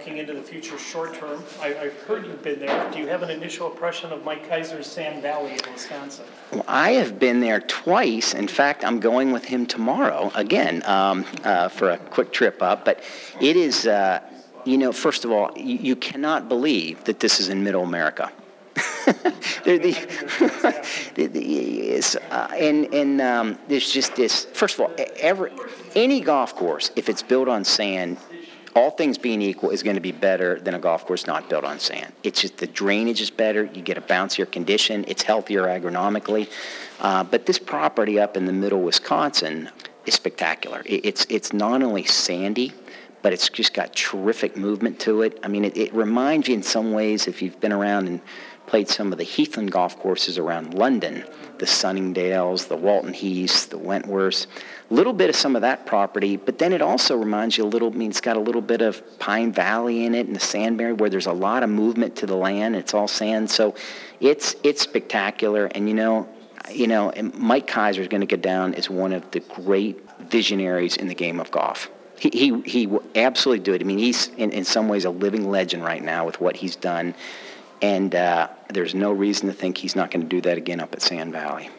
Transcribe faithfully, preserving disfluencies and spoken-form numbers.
looking into the future short term. I, I've heard you've been there. Do you have an initial impression of Mike Keiser's Sand Valley in Wisconsin? Well, I have been there twice. In fact, I'm going with him tomorrow again um, uh, for a quick trip up. But it is, uh, you know, first of all, you, you cannot believe that this is in Middle America. the, the, the, uh, and and um, there's just this. First of all, every any golf course, if it's built on sand, all things being equal, is going to be better than a golf course not built on sand. It's just the drainage is better. You get a bouncier condition. It's healthier agronomically. Uh, but this property up in the middle Wisconsin is spectacular. It, it's it's not only sandy, but it's just got terrific movement to it. I mean, it, it reminds you in some ways, if you've been around and played some of the Heathland golf courses around London, the Sunningdales, the Walton Heaths, the Wentworths, a little bit of some of that property, but then it also reminds you a little, I mean, it's got a little bit of Pine Valley in it and the Sandberry where there's a lot of movement to the land. It's all sand. So it's it's spectacular. And, you know, you know, and Mike Keiser is going to go down as one of the great visionaries in the game of golf. He he, he will absolutely do it. I mean, he's in, in some ways a living legend right now with what he's done. And uh, there's no reason to think he's not going to do that again up at Sand Valley.